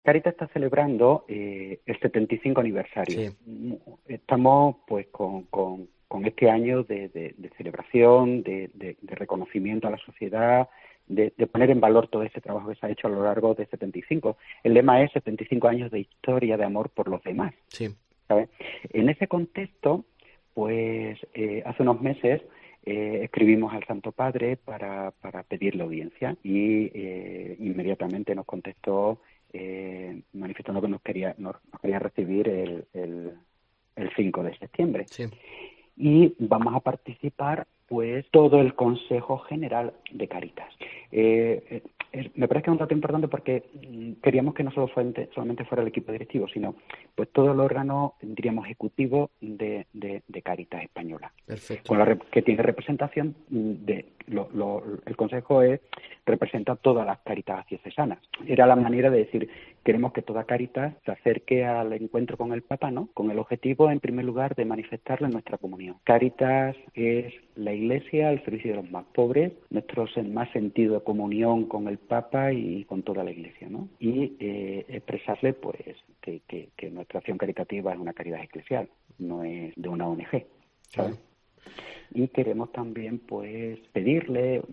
Caritas está celebrando el 75 aniversario. Sí, Estamos pues con este año de celebración, de reconocimiento a la sociedad, de poner en valor todo ese trabajo que se ha hecho a lo largo de 75. El lema es 75 años de historia de amor por los demás, sí. ¿sabes? En ese contexto, pues hace unos meses escribimos al Santo Padre para pedirle audiencia y inmediatamente nos contestó manifestando que nos quería recibir el 5 de septiembre. Sí. Y vamos a participar pues todo el Consejo General de Cáritas. Me parece que es un dato importante porque queríamos que no solamente fuera el equipo directivo, sino pues todo el órgano, diríamos, ejecutivo de Cáritas Española, Perfecto. que tiene representación el Consejo representa todas las Cáritas diocesanas. Era la manera de decir, queremos que toda Cáritas se acerque al encuentro con el Papa, ¿no? Con el objetivo, en primer lugar, de manifestarle nuestra comunión. Cáritas es la Iglesia al servicio de los más pobres, nuestro más sentido de comunión con el Papa y con toda la Iglesia, ¿no? Y expresarle, pues, que nuestra acción caritativa es una caridad eclesial, no es de una ONG, ¿sabes? Claro. Y queremos también pues pedirle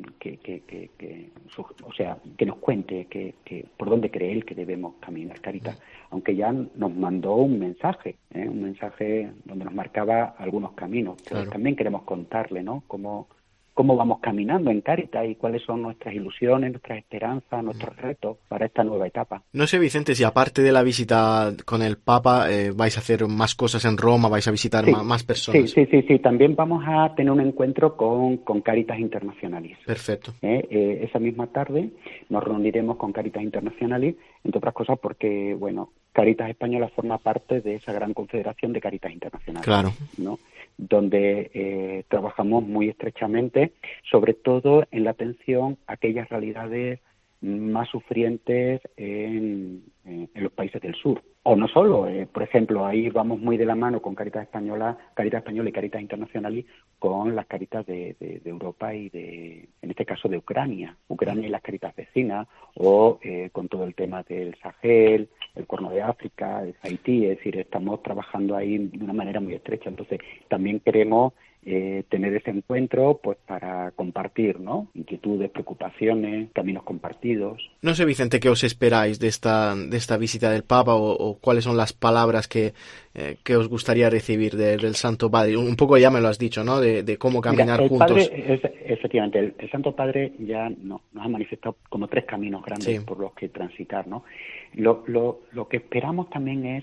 que nos cuente que por dónde cree él que debemos caminar Cáritas, aunque ya nos mandó un mensaje donde nos marcaba algunos caminos. Pues Claro. también queremos contarle, ¿no? Cómo vamos caminando en Cáritas y cuáles son nuestras ilusiones, nuestras esperanzas, nuestros retos para esta nueva etapa. No sé, Vicente, si aparte de la visita con el Papa vais a hacer más cosas en Roma, vais a visitar más personas. Sí. También vamos a tener un encuentro con Cáritas Internacionalis. Perfecto. Esa misma tarde nos reuniremos con Cáritas Internacionalis, entre otras cosas porque, bueno, Cáritas Española forma parte de esa gran confederación de Cáritas Internacionales, Claro. ¿no? Donde trabajamos muy estrechamente, sobre todo en la atención a aquellas realidades más sufrientes en los países del sur. O no solo, por ejemplo, ahí vamos muy de la mano con Cáritas Española y Cáritas Internacionales con las Cáritas de Europa y en este caso de Ucrania y las Cáritas vecinas, o con todo el tema del Sahel, el Cuerno de África, el Haití, es decir, estamos trabajando ahí de una manera muy estrecha. Entonces, también queremos tener ese encuentro pues para compartir, ¿no? Inquietudes, preocupaciones, caminos compartidos. No sé, Vicente, qué os esperáis de esta visita del Papa o cuáles son las palabras que os gustaría recibir del Santo Padre. Un poco ya me lo has dicho, ¿no? De cómo caminar el juntos. Efectivamente, el Santo Padre ya nos ha manifestado como 3 caminos grandes Sí. por los que transitar, ¿no? Lo que esperamos también es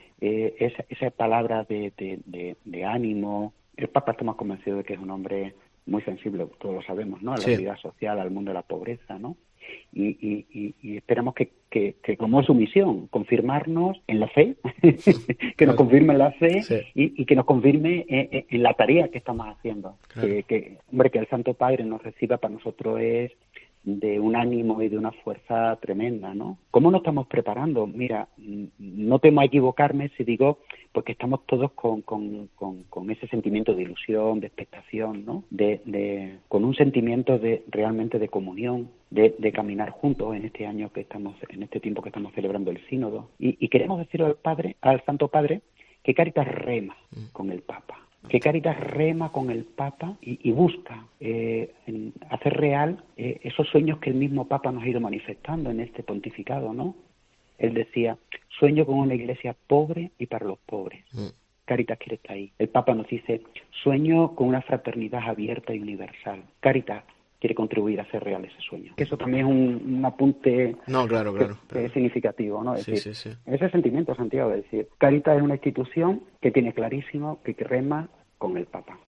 esa palabra de ánimo. El Papa estamos convencidos de que es un hombre muy sensible, todos lo sabemos, ¿no? A la Sí. realidad social, al mundo de la pobreza, ¿no? Y esperamos que como es su misión, confirmarnos en la fe, que nos confirme en la fe, Sí. y que nos confirme en la tarea que estamos haciendo. Claro. Que el Santo Padre nos reciba para nosotros es de un ánimo y de una fuerza tremenda, ¿no? ¿Cómo nos estamos preparando? Mira, no temo a equivocarme si digo, porque estamos todos con ese sentimiento de ilusión, de expectación, ¿no? Con un sentimiento realmente de comunión, de caminar juntos en este año en este tiempo que estamos celebrando el Sínodo. Y queremos decirle al Santo Padre, que Cáritas rema con el Papa. Que Cáritas rema con el Papa y busca hacer real esos sueños que el mismo Papa nos ha ido manifestando en este pontificado, ¿no? Él decía, sueño con una iglesia pobre y para los pobres. Cáritas quiere estar ahí. El Papa nos dice, sueño con una fraternidad abierta y universal. Cáritas quiere contribuir a hacer real ese sueño. Eso también es un apunte Claro. que es significativo, ¿no? Es Sí, decir, sí. ese sentimiento, Santiago, es decir, Cáritas es una institución que tiene clarísimo que rema con el Papa.